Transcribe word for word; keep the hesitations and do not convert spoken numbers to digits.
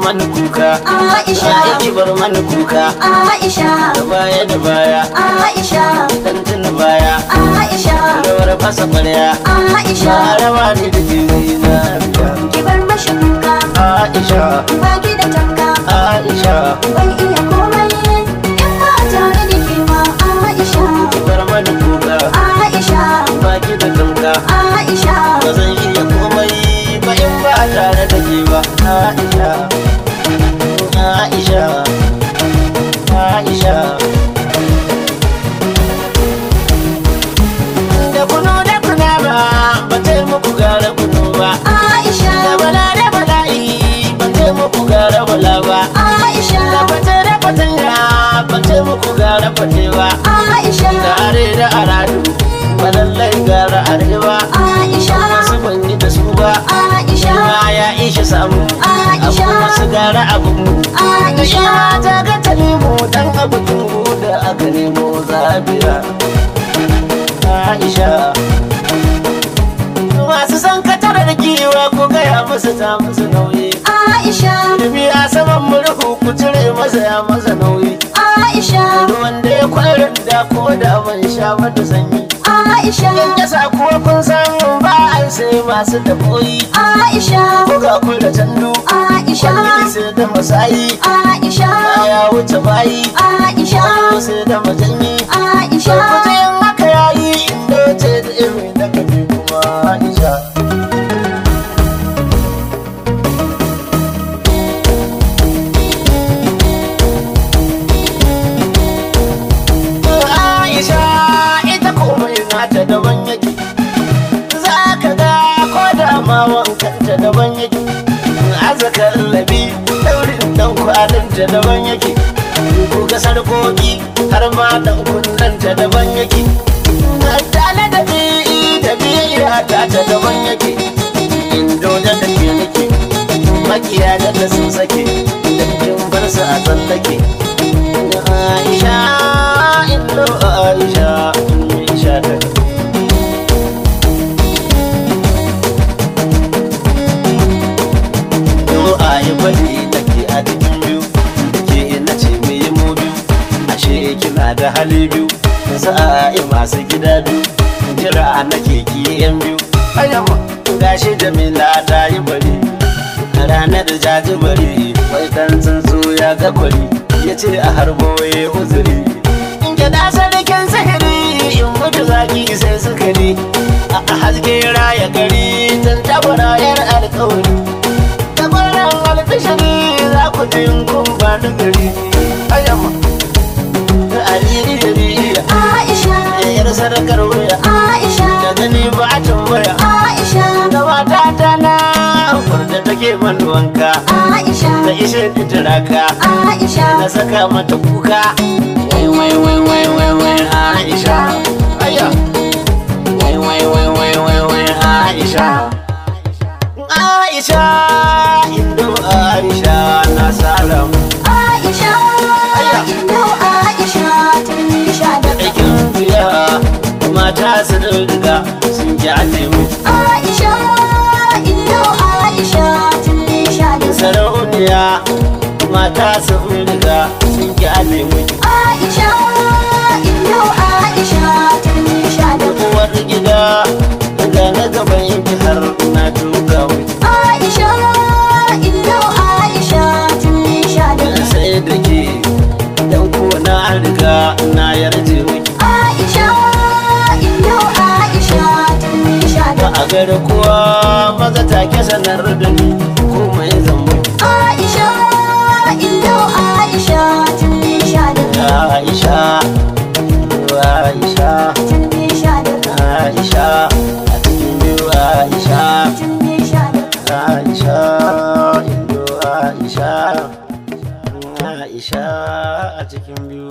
mani kuka Aisha ki bar mani kuka Aisha da baya da baya Aisha dan tuna baya Aisha rawar fasa kwarya Aisha rawa ne da jini na ki bar mashi kuka Aisha ba ki da tanka Aisha ban iya komai in ba tare da ke ba Aisha ki bar mani kuka Aisha ba ki da tamka Aisha ba zan iya komai ba in ba tare da ke ba Aisha Aisha Aisha da kuno da kuna ba ba ta muku gara kuno ba Aisha da bala da bala'i ba ta muku gara bala ba Aisha da fata da fatanya ba ta muku gara fate ba Aisha da are da aradu ba lallai gara arewa Aisha wasu ban yi da su ba Aisha ma ya ishe samu Aisha abu wasu gara abu mu da Aisha ina ta ga ta nemo dan abu tungu da aka nemo zabiya Aisha masu san katarar giwa ko gaya musu ta musu nauyi Aisha Dubi a saman murhu ku cire masa ya masa nauyi Aisha wanda ya kwarin da ko da ban sha mata sanyi Aisha yan kasa kuwa kun san ba a sai masu tafoyi Aisha ko ga ku da tandu Aisha wani sai da masayi Aisha ya wuce bayi Aisha wani sai da majanyi Aisha kuta yin haka yayi inda ce da irin da kafi kuma Aisha Aisha ita komai nata daban yake za ka ga ko da ma wankanta daban yake azakar labi daurin dan kwalinta daban yake ko ga sarkoki har ma dan kunnanta daban yake tale da bi da biyayya ta ta daban yake indo da take nake makiya da ta sun sake da kin bar su a tsallake Aisha indo Aisha Aisha ta ayi bari nake a cikin biyu ke ina ce me yi mu biyu ashe kina da hali biyu sa'i masu gida biyu jira nake ki yan biyu ayyama gashi Jamila ta yi bari ranar jaji bari wai dan tsuntsu ya ga kwari yace a harbo ya uzuri in ga da sarkin sihiri in mutu zaki sai sukari a haske raya gari tan tabara yar alƙawari albishiri za ku ji kun ba da gari ayyama da aliri da biya Aisha yar sadakar wuya Aisha da gani ba a tambaya Aisha da mata ta na da take man wanka Aisha da ishe titiraka Aisha na saka mata kuka wai wai wai wai wai wai Aisha ayya wai wai wai wai wai wai Aisha Aisha indo Aisha na salam Aisha indo Aisha tun sha da aikin biya mata su riga sun kyale mu Aisha indo Aisha tun sha da sarauniya mata su riga sun kyale mu Aisha indo Aisha tun sha da uwar gida ga na gaban yanki har na tuga mu Aisha indo Aisha tun sha da sai da ke dan ko na riga na yarje mu Aisha indo Aisha tun sha da a gare kowa maza take sanar da ni komai zambo Aisha indo Aisha tun sha da Aisha Aisha tun sha da Aisha a cikin biyu Aisha tun sha da Aisha indo Aisha Aisha a cikin biyu